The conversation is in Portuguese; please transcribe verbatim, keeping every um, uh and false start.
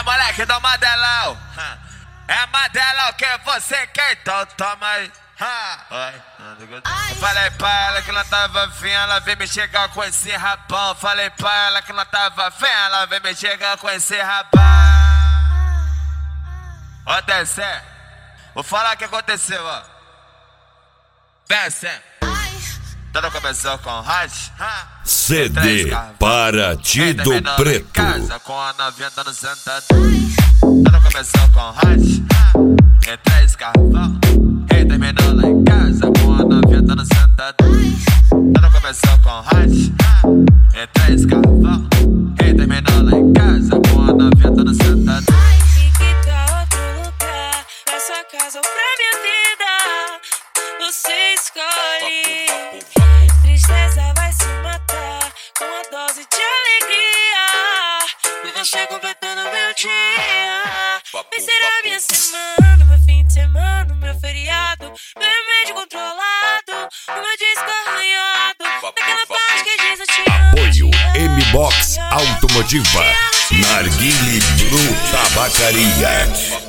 moleque do Mandelão. É Mandelão que você quer, então toma aí. Eu falei pra ela que não tava afim, ela veio me chegar com esse rabão. Falei pra ela que não tava afim, ela veio me chegar com esse rabão. Ó, desce, vou falar o que aconteceu, ó. Desce. Tudo começou com Raj. C D Partido Preto. Casa com a novinha dando sentada. Tudo começou com Raj. Em três carvão. E terminou lá em casa com a novinha dando sentada. Tudo começou com Raj. Em três carvão. E terminou lá em casa com a novinha dando sentada. E que tal outro lugar? Pra sua casa ou pra minha vida? Você escolhe. Tristeza vai se matar com a dose de alegria. E você completando meu dia. Vai ser a minha semana, meu fim de semana, meu feriado, meu remédio controlado, o meu disco arranhado, daquela parte que diz eu te amo. Apoio M-Box Automotiva, Narguile Blue Tabacaria.